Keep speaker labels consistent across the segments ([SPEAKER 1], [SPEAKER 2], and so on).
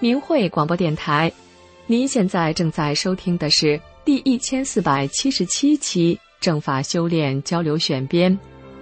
[SPEAKER 1] 明慧广播电台，您现在正在收听的是第1477期正法修炼交流选编。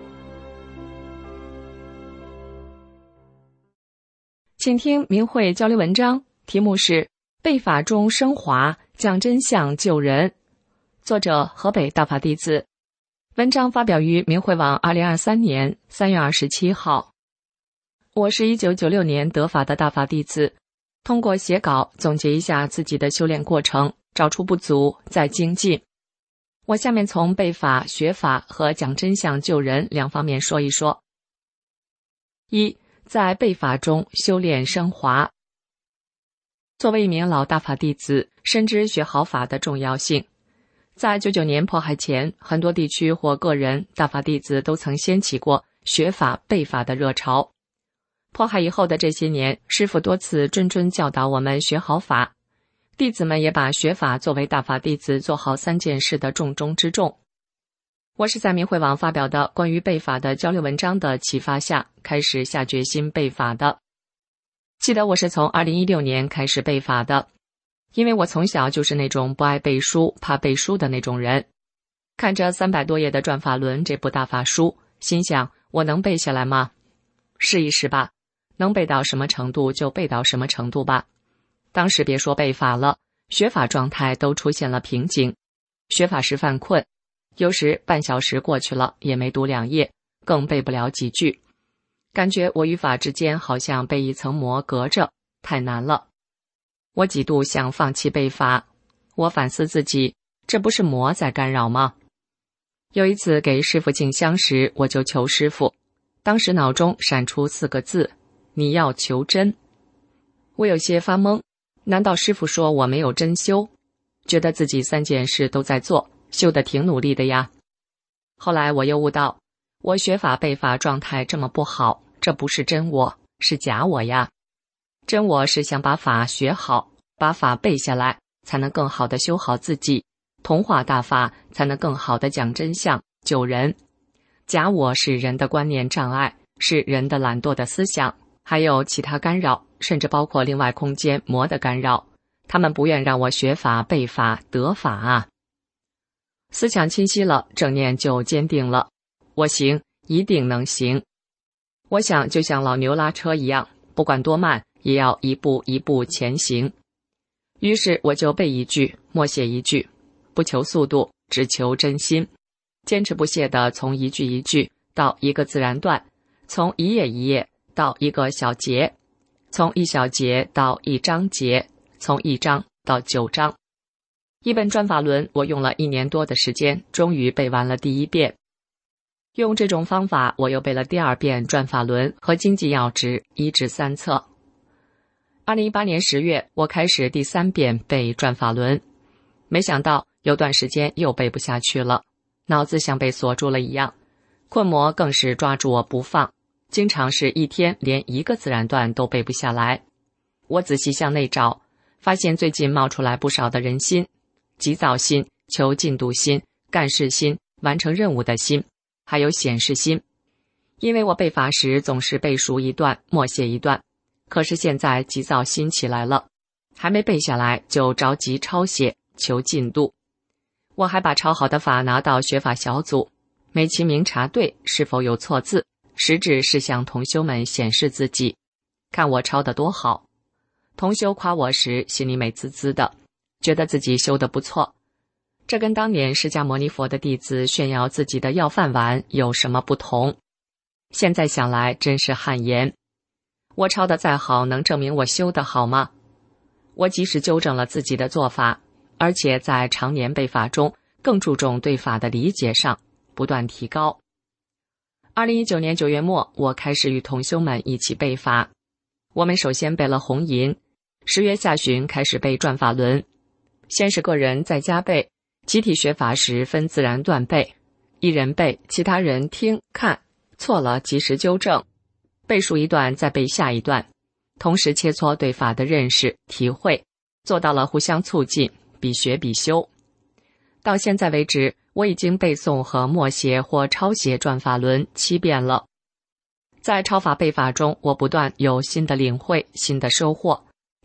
[SPEAKER 1] 请听明慧交流文章，题目是背法中升华，讲真相救人，作者河北大法弟子。文章发表于明慧网2023年3月27号。我是1996年得法的大法弟子，通过写稿总结一下自己的修炼过程，找出不足，再精进。我下面从背法、学法和讲真相救人两方面说一说。一，在背法中修炼升华。作为一名老大法弟子，深知学好法的重要性。在99年迫害前，很多地区或个人大法弟子都曾掀起过学法背法的热潮。迫害以后的这些年，师父多次谆谆教导我们学好法，弟子们也把学法作为大法弟子做好3件事的重中之重。我是在明慧网发表的关于背法的交流文章的启发下，开始下决心背法的。记得我是从2016年开始背法的，因为我从小就是那种不爱背书、怕背书的那种人。看着300多页的《转法轮》这部大法书，心想我能背下来吗？试一试吧，能背到什么程度就背到什么程度吧。当时别说背法了，学法状态都出现了瓶颈。学法时犯困，有时半小时过去了也没读2页，更背不了几句。感觉我与法之间好像被一层膜隔着，太难了。我几度想放弃背法，我反思自己，这不是魔在干扰吗？有一次给师父敬香时，我就求师父，当时脑中闪出4个字：你要求真。我有些发懵，难道师父说我没有真修？觉得自己3件事都在做，修得挺努力的呀。后来我又悟到，我学法背法状态这么不好，这不是真我，是假我呀。真我是想把法学好，把法背下来，才能更好地修好自己，同化大法，才能更好地讲真相救人。假我是人的观念障碍，是人的懒惰的思想，还有其他干扰，甚至包括另外空间魔的干扰，他们不愿让我学法背法得法啊。思想清晰了，正念就坚定了，我行，一定能行。我想就像老牛拉车一样，不管多慢也要一步一步前行。于是我就背一句默写一句，不求速度，只求真心，坚持不懈地从一句一句到一个自然段，从一页一页到一个小节，从一小节到一章节，从一章到9章。一本转法轮我用了1年多的时间，终于背完了第1遍。用这种方法，我又背了第2遍转法轮和经济要旨1至3册。2018年10月，我开始第3遍背转法轮，没想到有段时间又背不下去了，脑子像被锁住了一样，困魔更是抓住我不放，经常是一天连1个自然段都背不下来。我仔细向内找，发现最近冒出来不少的人心，急躁心、求进度心、干事心、完成任务的心，还有显示心。因为我背法时总是背熟一段，默写一段，可是现在急躁心起来了，还没背下来就着急抄写，求进度。我还把抄好的法拿到学法小组，美其名查对是否有错字，实质是向同修们显示自己，看我抄得多好。同修夸我时，心里美滋滋的，觉得自己修得不错。这跟当年释迦牟尼佛的弟子炫耀自己的要饭碗有什么不同？现在想来真是汗颜。我抄得再好，能证明我修得好吗？我即使纠正了自己的做法，而且在常年背法中更注重对法的理解上，不断提高。2019年9月末，我开始与同修们一起背法。我们首先背了红银，10月下旬开始背转法轮。先是个人在家背，集体学法时分自然段背，一人背，其他人听看，错了及时纠正，背熟一段再背下一段，同时切磋对法的认识体会，做到了互相促进，比学比修。到现在为止，我已经背诵和默写或抄写转法轮7遍了。在抄法背法中，我不断有新的领会、新的收获，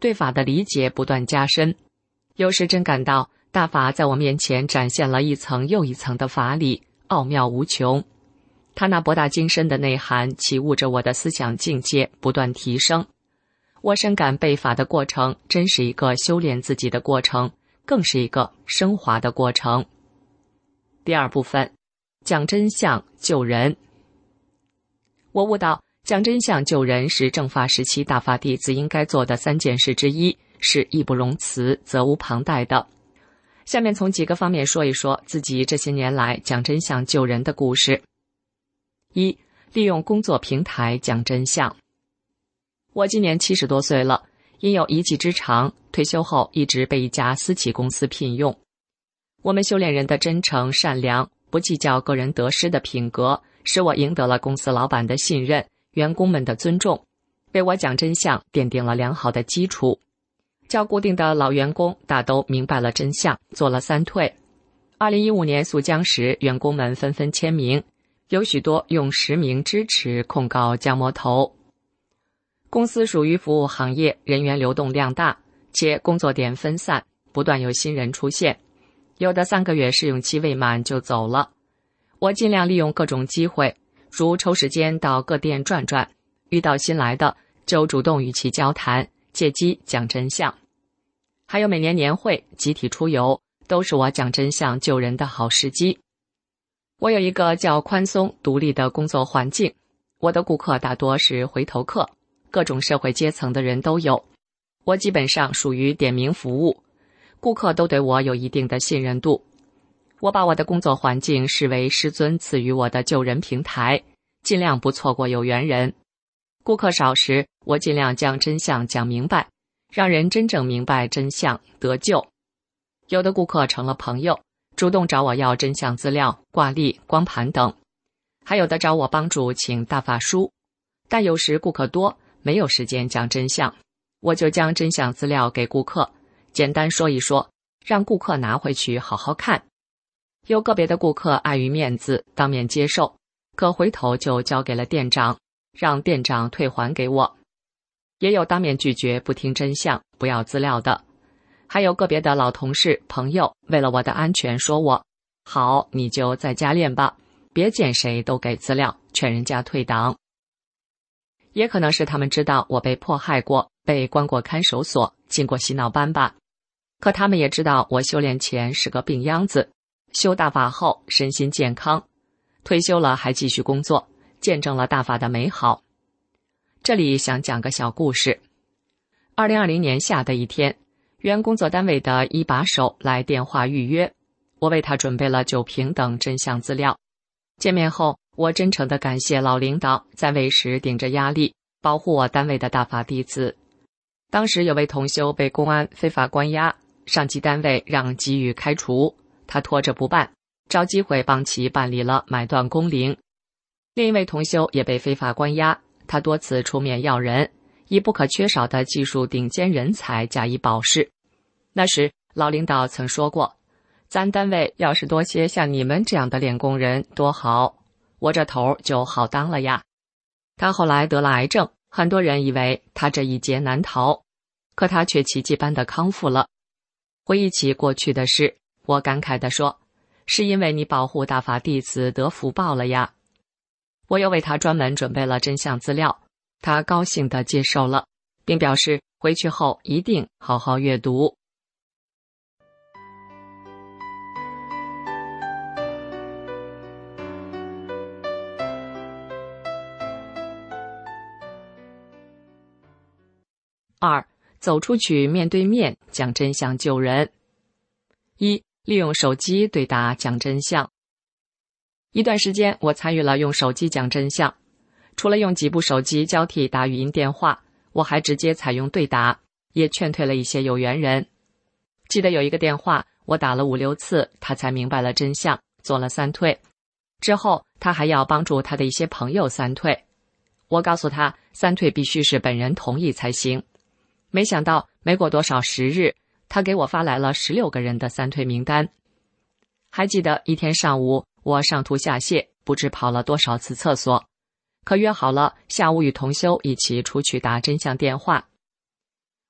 [SPEAKER 1] 对法的理解不断加深。有时真感到大法在我面前展现了一层又一层的法理，奥妙无穷。它那博大精深的内涵启悟着我的思想境界，不断提升。我深感背法的过程真是一个修炼自己的过程，更是一个升华的过程。第二部分，讲真相救人。我悟到讲真相救人是正法时期大法弟子应该做的3件事之一，是义不容辞责无旁贷的。下面从几个方面说一说自己这些年来讲真相救人的故事。1. 利用工作平台讲真相。我今年70多岁了，因有一技之长，退休后一直被一家私企公司聘用。我们修炼人的真诚、善良、不计较个人得失的品格，使我赢得了公司老板的信任，员工们的尊重，为我讲真相奠定了良好的基础。较固定的老员工大都明白了真相，做了3退。2015年诉江时，员工们纷纷签名，有许多用实名支持控告江魔头。公司属于服务行业，人员流动量大，且工作点分散，不断有新人出现，有的3个月试用期未满就走了。我尽量利用各种机会，如抽时间到各店转转，遇到新来的就主动与其交谈，借机讲真相。还有每年年会、集体出游，都是我讲真相救人的好时机。我有一个较宽松独立的工作环境，我的顾客大多是回头客，各种社会阶层的人都有。我基本上属于点名服务，顾客都对我有一定的信任度。我把我的工作环境视为师尊赐予我的救人平台，尽量不错过有缘人。顾客少时，我尽量将真相讲明白，让人真正明白真相，得救。有的顾客成了朋友，主动找我要真相资料、挂历、光盘等，还有的找我帮助请大法书。但有时顾客多，没有时间讲真相，我就将真相资料给顾客，简单说一说，让顾客拿回去好好看。有个别的顾客碍于面子当面接受，可回头就交给了店长，让店长退还给我。也有当面拒绝不听真相不要资料的，还有个别的老同事朋友为了我的安全说我好，你就在家练吧，别见谁都给资料，劝人家退档。也可能是他们知道我被迫害过，被关过看守所，进过洗脑班吧。可他们也知道我修炼前是个病秧子，修大法后身心健康，退休了还继续工作，见证了大法的美好。这里想讲个小故事。2020年夏的一天，原工作单位的一把手来电话预约，我为他准备了酒瓶等真相资料。见面后，我真诚地感谢老领导在位时顶着压力保护我单位的大法弟子。当时有位同修被公安非法关押，上级单位让给予开除，他拖着不办，找机会帮其办理了买断工龄。另一位同修也被非法关押，他多次出面要人，以不可缺少的技术顶尖人才加以保释。那时老领导曾说过，咱单位要是多些像你们这样的练功人多好，我这头就好当了呀。他后来得了癌症，很多人以为他这一劫难逃，可他却奇迹般的康复了。回忆起过去的事，我感慨地说，是因为你保护大法弟子得福报了呀。我又为他专门准备了真相资料，他高兴地接受了，并表示回去后一定好好阅读。2. 走出去面对面讲真相救人。1. 利用手机对答讲真相。一段时间我参与了用手机讲真相，除了用几部手机交替打语音电话，我还直接采用对答，也劝退了一些有缘人。记得有一个电话我打了5、6次，他才明白了真相，做了3退。之后他还要帮助他的一些朋友3退，我告诉他3退必须是本人同意才行。没想到没过多少时日，他给我发来了16个人的3退名单。还记得一天上午我上吐下泻，不知跑了多少次厕所，可约好了下午与同修一起出去打真相电话。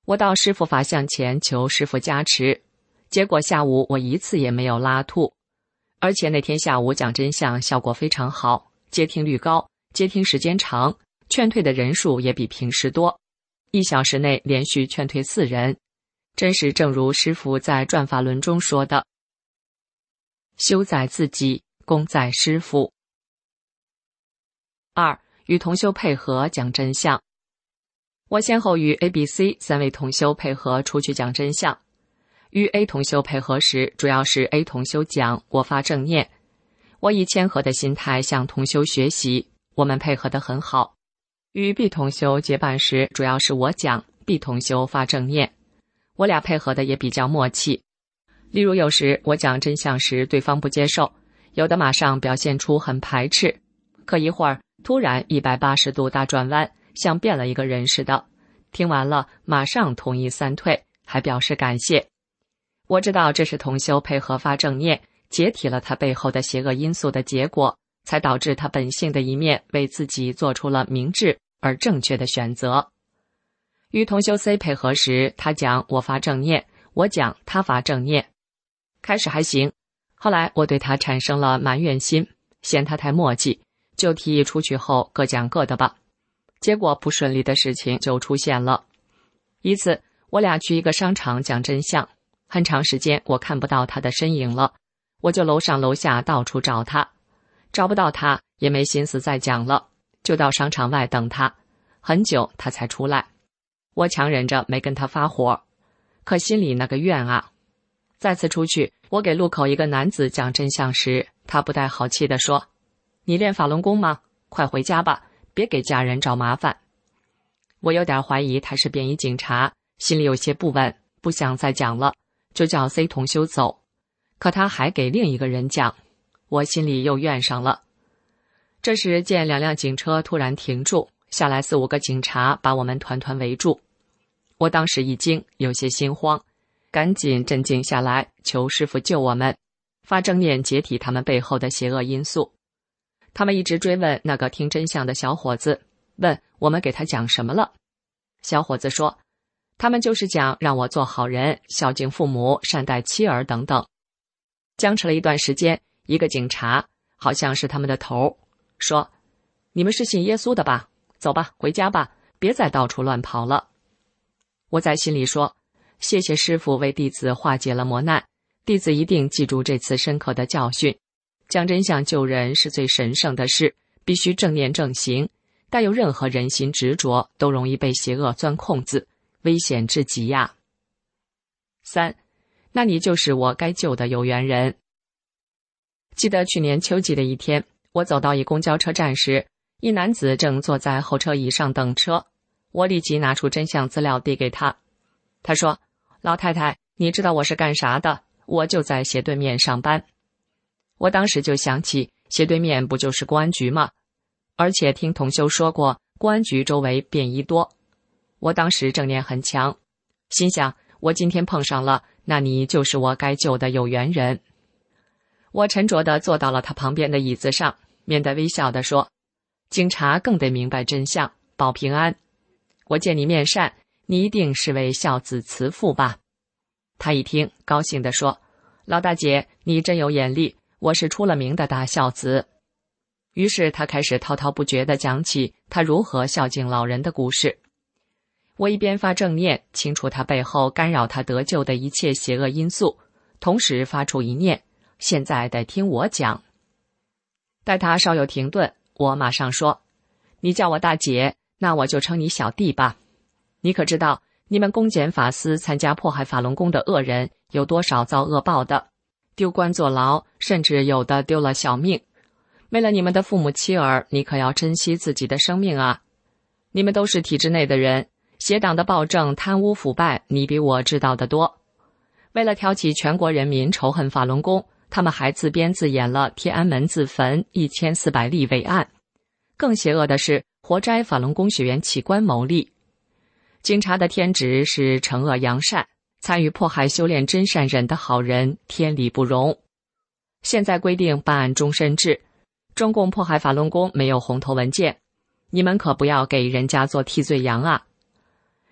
[SPEAKER 1] 我到师父法像前求师父加持，结果下午我一次也没有拉吐，而且那天下午讲真相效果非常好，接听率高，接听时间长，劝退的人数也比平时多，1小时内连续劝退4人，真是正如师父在转法轮中说的，修在自己，功在师父。2. 与同修配合讲真相。我先后与 A、B、C 3位同修配合出去讲真相。与 A 同修配合时，主要是 A 同修讲，我发正念。我以谦和的心态向同修学习，我们配合得很好。与 B 同修结伴时，主要是我讲，B 同修发正念。我俩配合的也比较默契。例如有时我讲真相时，对方不接受，有的马上表现出很排斥，可一会儿突然180度大转弯，像变了一个人似的，听完了马上同意3退，还表示感谢。我知道这是同修配合发正念，解体了他背后的邪恶因素的结果，才导致他本性的一面为自己做出了明智而正确的选择。与同修 C 配合时，他讲我发正念，我讲他发正念。开始还行，后来我对他产生了埋怨心，嫌他太磨叽，就提议出去后各讲各的吧。结果不顺利的事情就出现了。一次我俩去一个商场讲真相，很长时间我看不到他的身影了，我就楼上楼下到处找他，找不到他也没心思再讲了，就到商场外等他，很久他才出来。我强忍着没跟他发火，可心里那个怨啊。再次出去，我给路口一个男子讲真相时，他不带好气地说，你练法轮功吗？快回家吧，别给家人找麻烦。我有点怀疑他是便衣警察，心里有些不稳，不想再讲了，就叫 C 同修走。可他还给另一个人讲，我心里又怨上了。这时见2辆警车突然停住，下来4、5个警察把我们团团围住。我当时一惊，有些心慌，赶紧镇静下来，求师父救我们，发正念解体他们背后的邪恶因素。他们一直追问那个听真相的小伙子，问我们给他讲什么了。小伙子说，他们就是讲让我做好人，孝敬父母，善待妻儿等等。僵持了一段时间，一个警察，好像是他们的头，说，你们是信耶稣的吧？走吧，回家吧，别再到处乱跑了。我在心里说，谢谢师父为弟子化解了磨难，弟子一定记住这次深刻的教训。讲真相救人是最神圣的事，必须正念正行，带有任何人心执着都容易被邪恶钻空子，危险至极呀。3. 那你就是我该救的有缘人。记得去年秋季的一天，我走到一公交车站时，一男子正坐在候车椅上等车，我立即拿出真相资料递给他。他说，老太太，你知道我是干啥的？我就在斜对面上班。我当时就想起，斜对面不就是公安局吗？而且听同修说过，公安局周围便衣多。我当时正念很强，心想，我今天碰上了，那你就是我该救的有缘人。我沉着地坐到了他旁边的椅子上，面带微笑地说，警察更得明白真相，保平安。我见你面善，你一定是位孝子慈父吧？他一听，高兴地说，老大姐，你真有眼力，我是出了名的大孝子。于是他开始滔滔不绝地讲起他如何孝敬老人的故事。我一边发正念，清除他背后干扰他得救的一切邪恶因素，同时发出一念，现在得听我讲。待他稍有停顿，我马上说，你叫我大姐，那我就称你小弟吧。你可知道，你们公检法司参加迫害法轮功的恶人有多少遭恶报的？丢官坐牢，甚至有的丢了小命。为了你们的父母妻儿，你可要珍惜自己的生命啊！你们都是体制内的人，邪党的暴政、贪污腐败，你比我知道的多。为了挑起全国人民仇恨法轮功，他们还自编自演了天安门自焚1400例伟案。更邪恶的是，活摘法轮功学员器官牟利。警察的天职是惩恶扬善，参与迫害修炼真善忍的好人，天理不容。现在规定办案终身制，中共迫害法轮功没有红头文件，你们可不要给人家做替罪羊啊！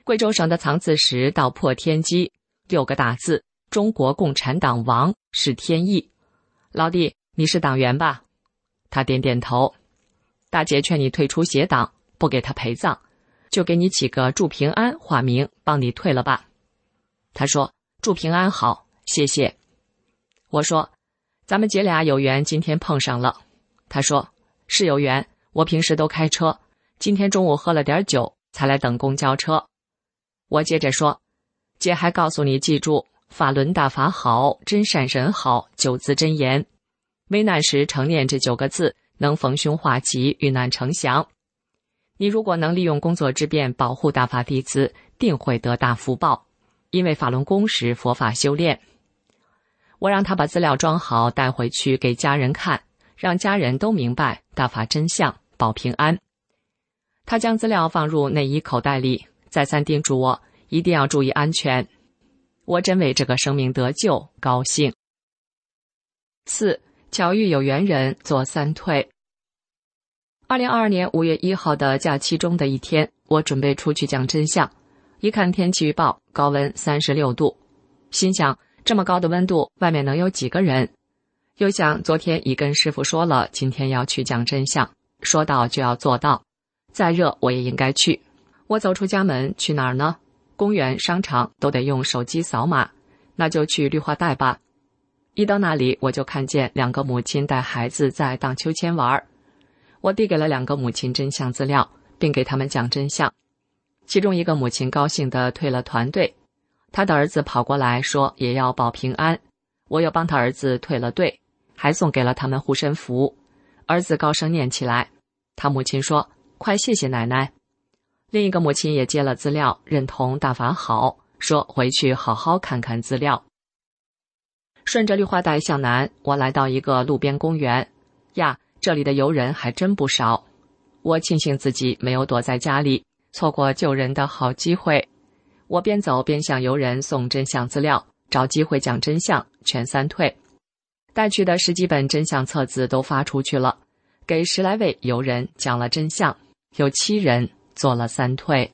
[SPEAKER 1] 贵州省的藏字石道破天机，6个大字：中国共产党亡是天意。老弟，你是党员吧？他点点头。大姐劝你退出邪党，不给他陪葬，就给你起个祝平安化名，帮你退了吧。他说祝平安好，谢谢。我说咱们姐俩有缘今天碰上了。他说是有缘，我平时都开车，今天中午喝了点酒才来等公交车。我接着说，姐还告诉你记住法轮大法好，真善人好9字真言，危难时常念这9个字，能逢凶化吉，遇难成祥。你如果能利用工作之便保护大法弟子，定会得大福报，因为法轮功是佛法修炼。我让他把资料装好带回去给家人看，让家人都明白大法真相，保平安。他将资料放入内衣口袋里，再三叮嘱我一定要注意安全。我真为这个生命得救高兴。4. 巧遇有缘人做3退。2022年5月1号的假期中的一天，我准备出去讲真相，一看天气预报，高温36度，心想这么高的温度，外面能有几个人？又想昨天已跟师傅说了，今天要去讲真相，说到就要做到，再热我也应该去。我走出家门，去哪儿呢？公园、商场都得用手机扫码，那就去绿化带吧。一到那里，我就看见2个母亲带孩子在荡秋千玩。我递给了2个母亲真相资料，并给他们讲真相。其中一个母亲高兴地退了团队，他的儿子跑过来说也要保平安，我又帮他儿子退了队，还送给了他们护身符。儿子高声念起来，他母亲说快谢谢奶奶。另一个母亲也接了资料，认同大法好，说回去好好看看资料。顺着绿化带向南，我来到一个路边公园呀，这里的游人还真不少。我庆幸自己没有躲在家里，错过救人的好机会。我边走边向游人送真相资料，找机会讲真相，全3退。带去的10几本真相册子都发出去了，给10来位游人讲了真相，有7人做了3退。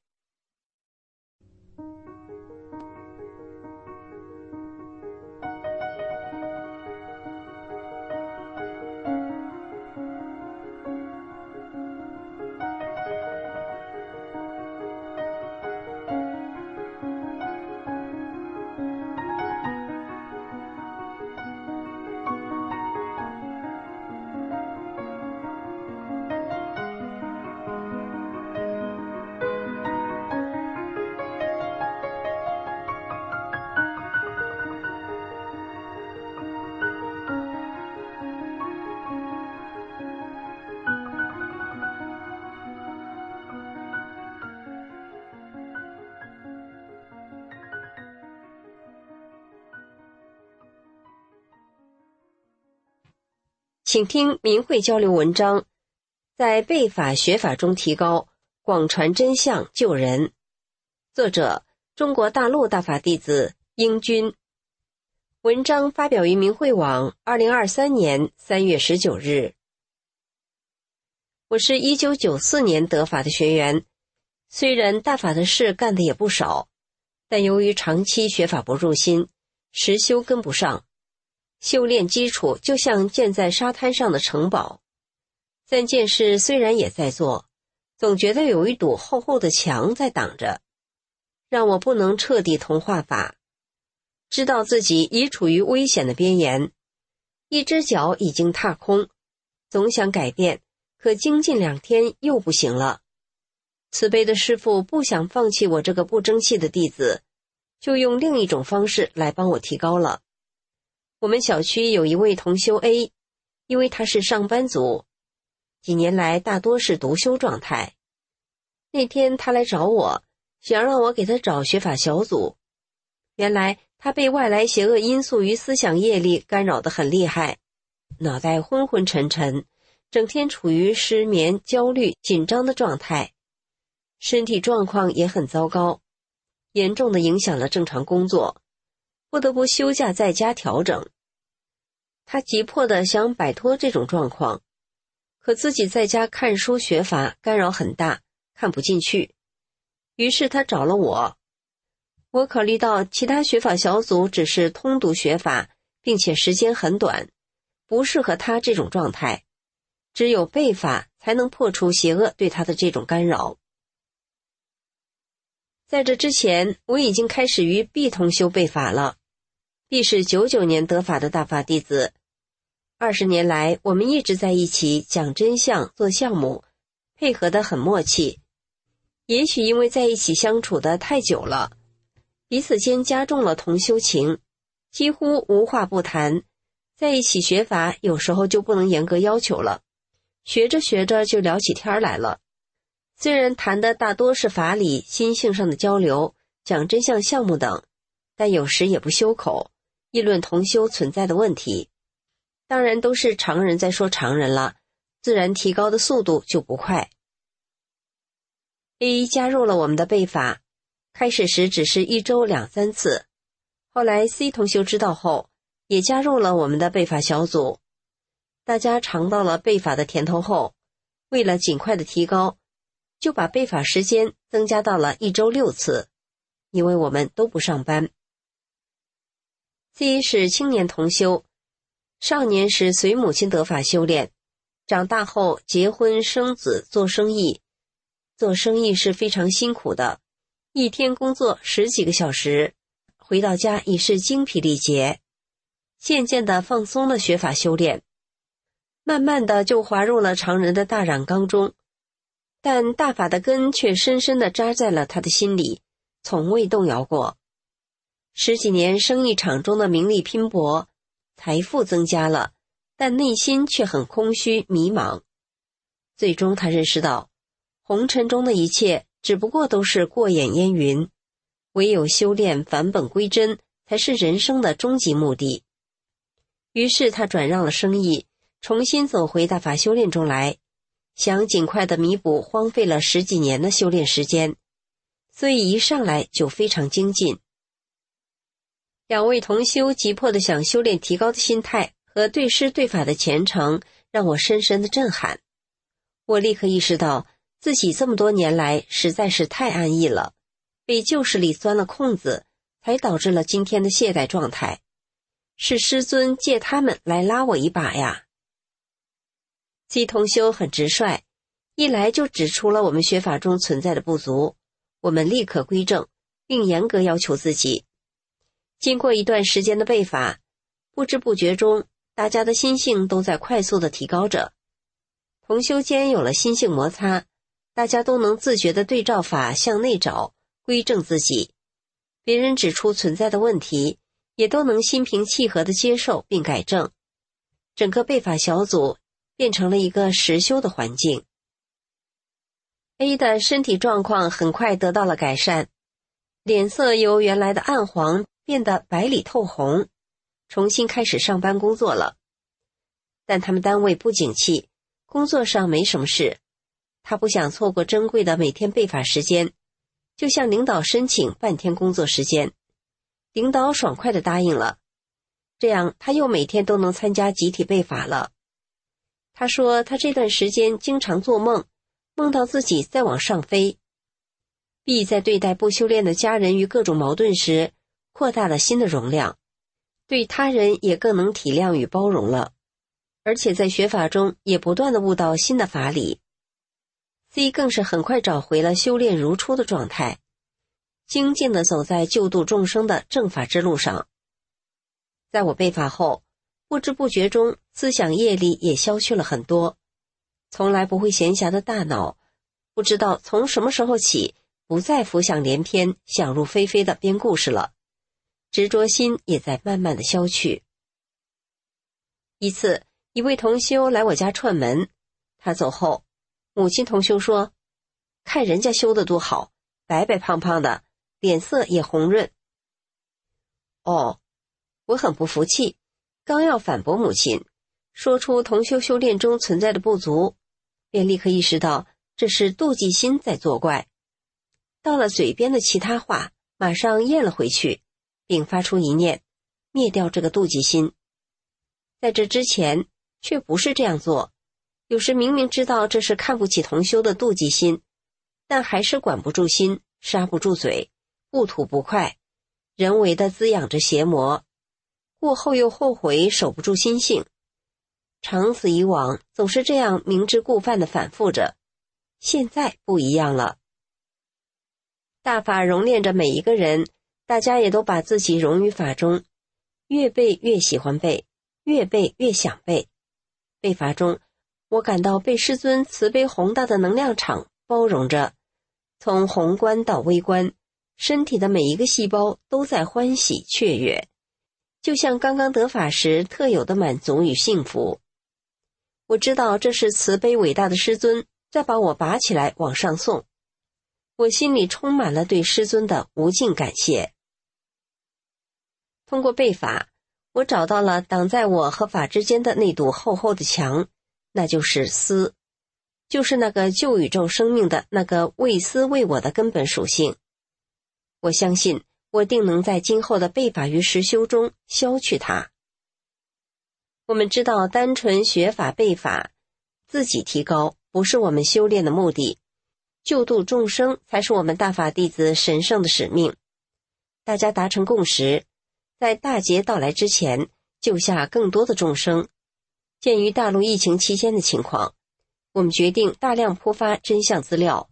[SPEAKER 2] 请听明慧交流文章，在背法学法中提高，广传真相救人。作者：中国大陆大法弟子英军。文章发表于明慧网2023年3月19日。我是1994年得法的学员，虽然大法的事干的也不少，但由于长期学法不入心，实修跟不上。修炼基础就像建在沙滩上的城堡，3件事虽然也在做，总觉得有一堵厚厚的墙在挡着，让我不能彻底同化法。知道自己已处于危险的边缘，一只脚已经踏空，总想改变，可精进2天又不行了。慈悲的师父不想放弃我这个不争气的弟子，就用另一种方式来帮我提高了。我们小区有一位同修 A， 因为他是上班族，几年来大多是独修状态。那天他来找我，想让我给他找学法小组。原来他被外来邪恶因素与思想业力干扰得很厉害，脑袋昏昏沉沉，整天处于失眠、焦虑、紧张的状态，身体状况也很糟糕，严重地影响了正常工作，不得不休假在家调整。他急迫地想摆脱这种状况，可自己在家看书学法干扰很大，看不进去， 于是他找了我。我考虑到其他学法小组只是通读学法，并且时间很短，不适合他这种状态，只有背法才能破除邪恶对他的这种干扰。在这之前，我已经开始与毕同修背法了。毕是99年得法的大法弟子，20年来我们一直在一起讲真相做项目，配合得很默契。也许因为在一起相处得太久了，彼此间加重了同修情，几乎无话不谈。在一起学法有时候就不能严格要求了，学着学着就聊起天来了。虽然谈的大多是法理、心性上的交流，讲真相项目等，但有时也不修口，议论同修存在的问题。当然都是常人在说常人了，自然提高的速度就不快。A 加入了我们的背法，开始时只是1周2-3次，后来 C 同修知道后，也加入了我们的背法小组。大家尝到了背法的甜头后，为了尽快的提高，就把背法时间增加到了1周6次，因为我们都不上班。C 是青年同修，少年时随母亲得法修炼，长大后结婚生子做生意。做生意是非常辛苦的，一天工作10几个小时，回到家已是精疲力竭。渐渐地放松了学法修炼，慢慢的就滑入了常人的大染缸中，但大法的根却深深地扎在了他的心里，从未动摇过。10几年生意场中的名利拼搏，财富增加了，但内心却很空虚迷茫。最终他认识到，红尘中的一切只不过都是过眼烟云，唯有修炼返本归真才是人生的终极目的。于是他转让了生意，重新走回大法修炼中来，想尽快地弥补荒废了10几年的修炼时间，所以一上来就非常精进。两位同修急迫地想修炼提高的心态和对师对法的虔诚，让我深深的震撼。我立刻意识到自己这么多年来实在是太安逸了，被旧势力钻了空子，才导致了今天的懈怠状态。是师尊借他们来拉我一把呀。C 同修很直率，一来就指出了我们学法中存在的不足，我们立刻归正，并严格要求自己。经过一段时间的背法，不知不觉中，大家的心性都在快速地提高着。同修间有了心性摩擦，大家都能自觉地对照法向内找，归正自己。别人指出存在的问题，也都能心平气和地接受并改正。整个背法小组变成了一个实修的环境。A 的身体状况很快得到了改善，脸色由原来的暗黄变得白里透红，重新开始上班工作了。但他们单位不景气，工作上没什么事，他不想错过珍贵的每天背法时间，就向领导申请半天工作时间。领导爽快地答应了，这样他又每天都能参加集体背法了。他说他这段时间经常做梦，梦到自己在往上飞。B 在对待不修炼的家人与各种矛盾时，扩大了心的容量，对他人也更能体谅与包容了，而且在学法中也不断地悟到新的法理。C 更是很快找回了修炼如初的状态，精进地走在救度众生的正法之路上。在我背法后，不知不觉中思想业力也消去了很多，从来不会闲暇的大脑，不知道从什么时候起不再浮想联翩、想入非非的编故事了，执着心也在慢慢的消去。一次，一位同修来我家串门，他走后，母亲同修说：“看人家修得多好，白白胖胖的，脸色也红润。”哦，我很不服气，刚要反驳母亲，说出同修修炼中存在的不足，便立刻意识到这是妒忌心在作怪。到了嘴边的其他话，马上咽了回去，并发出一念，灭掉这个妒忌心。在这之前，却不是这样做，有时明明知道这是看不起同修的妒忌心，但还是管不住心， 刹不住嘴，不吐不快，人为的滋养着邪魔，过后又后悔，守不住心性。长此以往，总是这样明知故犯的反复着。现在不一样了，大法熔炼着每一个人，大家也都把自己融于法中，越背越喜欢背，越背越想背。背法中，我感到被师尊慈悲宏大的能量场包容着，从宏观到微观，身体的每一个细胞都在欢喜雀跃，就像刚刚得法时特有的满足与幸福。我知道这是慈悲伟大的师尊在把我拔起来往上送，我心里充满了对师尊的无尽感谢。通过背法，我找到了挡在我和法之间的那堵厚厚的墙，那就是思，就是那个旧宇宙生命的那个为思为我的根本属性。我相信我定能在今后的背法与实修中消去它。我们知道单纯学法背法，自己提高不是我们修炼的目的，救度众生才是我们大法弟子神圣的使命。大家达成共识，在大劫到来之前救下更多的众生。鉴于大陆疫情期间的情况，我们决定大量铺发真相资料。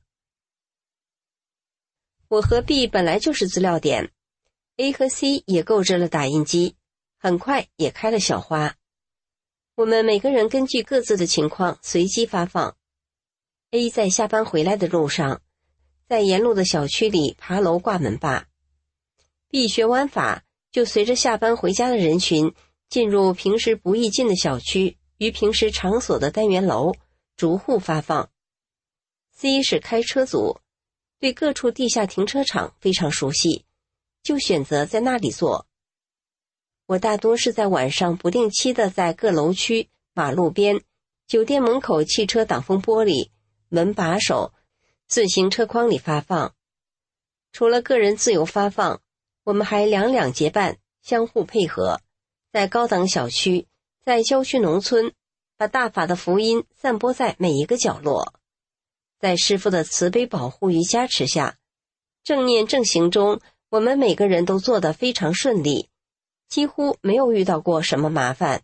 [SPEAKER 2] 我和 B 本来就是资料点， A 和 C 也购置了打印机，很快也开了小花。我们每个人根据各自的情况随机发放。 A 在下班回来的路上，在沿路的小区里爬楼挂门把。 B 学完法就随着下班回家的人群进入平时不易进的小区与平时常锁的单元楼，逐户发放。 C 是开车族，对各处地下停车场非常熟悉，就选择在那里做。我大多是在晚上不定期的在各楼区、马路边、酒店门口汽车挡风玻璃、门把手、自行车筐里发放。除了个人自由发放，我们还两两结伴，相互配合，在高档小区、在郊区农村，把大法的福音散播在每一个角落。在师父的慈悲保护与加持下，正念正行中，我们每个人都做得非常顺利，几乎没有遇到过什么麻烦。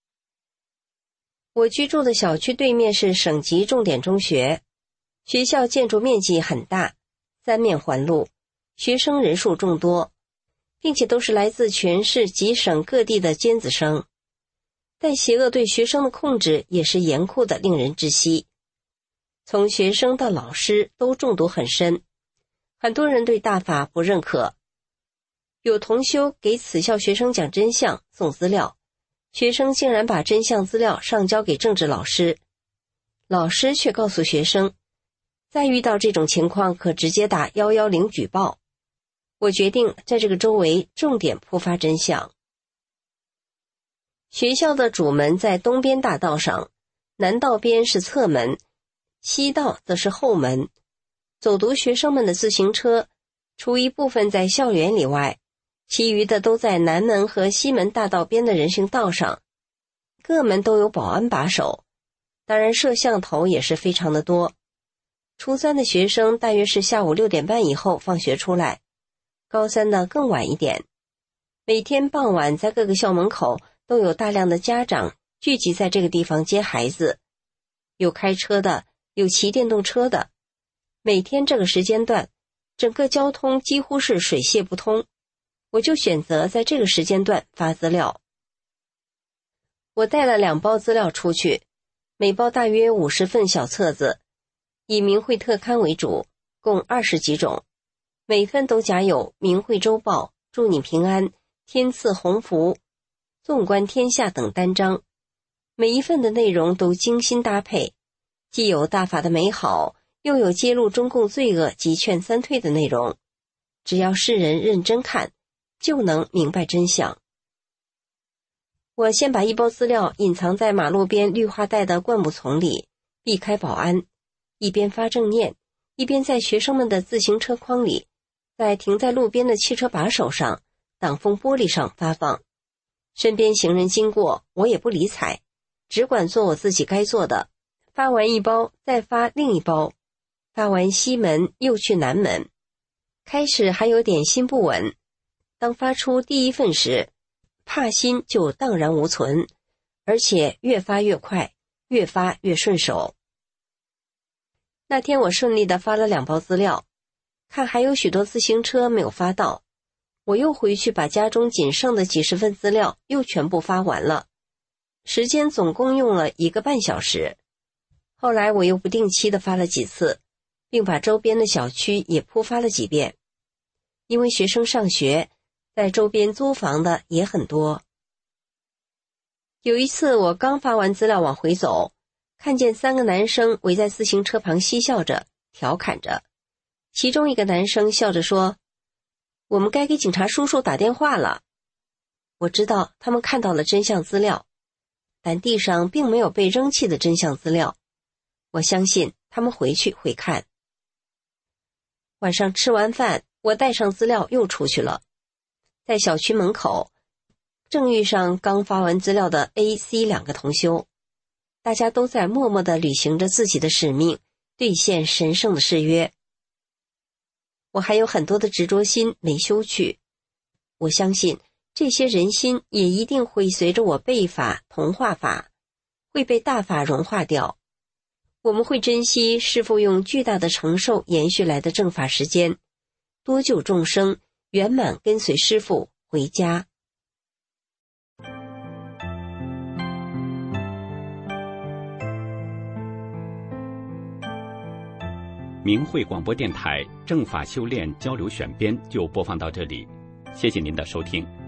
[SPEAKER 2] 我居住的小区对面是省级重点中学，学校建筑面积很大，三面环路，学生人数众多，并且都是来自全市及省各地的尖子生。但邪恶对学生的控制也是严酷的令人窒息，从学生到老师都中毒很深，很多人对大法不认可。有同修给此校学生讲真相送资料，学生竟然把真相资料上交给政治老师，老师却告诉学生，再遇到这种情况可直接打110举报。我决定在这个周围重点铺发真相。学校的主门在东边大道上，南道边是侧门，西道则是后门。走读学生们的自行车，除一部分在校园里外，其余的都在南门和西门大道边的人行道上。各门都有保安把守，当然摄像头也是非常的多。初三的学生大约是下午6点半以后放学出来，高三的更晚一点。每天傍晚在各个校门口都有大量的家长聚集在这个地方接孩子，有开车的，有骑电动车的。每天这个时间段，整个交通几乎是水泄不通，我就选择在这个时间段发资料。我带了2包资料出去，每包大约50份小册子，以明慧特刊为主，共20几种，每份都夹有明慧周报、祝你平安、天赐鸿福、纵观天下等单章，每一份的内容都精心搭配，既有大法的美好，又有揭露中共罪恶及劝三退的内容，只要世人认真看，就能明白真相。我先把1包资料隐藏在马路边绿化带的灌木丛里，避开保安，一边发正念，一边在学生们的自行车筐里，在停在路边的汽车把手上、挡风玻璃上发放。身边行人经过，我也不理睬，只管做我自己该做的。发完1包，再发另1包，发完西门又去南门。 开始还有点心不稳，当发出第一份时，怕心就荡然无存，而且越发越快，越发越顺手。那天我顺利地发了2包资料，看还有许多自行车没有发到，我又回去把家中仅剩的几十份资料又全部发完了，时间总共用了1个半小时。后来我又不定期地发了几次，并把周边的小区也铺发了几遍，因为学生上学，在周边租房的也很多。有一次我刚发完资料往回走，看见3个男生围在自行车旁嬉笑着，调侃着。其中一个男生笑着说：“我们该给警察叔叔打电话了。”我知道他们看到了真相资料，但地上并没有被扔弃的真相资料。我相信他们回去会看。晚上吃完饭，我带上资料又出去了。在小区门口，正遇上刚发完资料的 A、C 2个同修，大家都在默默地履行着自己的使命，兑现神圣的誓约。我还有很多的执着心没修去，我相信这些人心也一定会随着我背法同化法，会被大法融化掉。我们会珍惜师父用巨大的承受延续来的正法时间，多救众生，圆满跟随师父回家。
[SPEAKER 3] 明慧广播电台正法修炼交流选编就播放到这里，谢谢您的收听。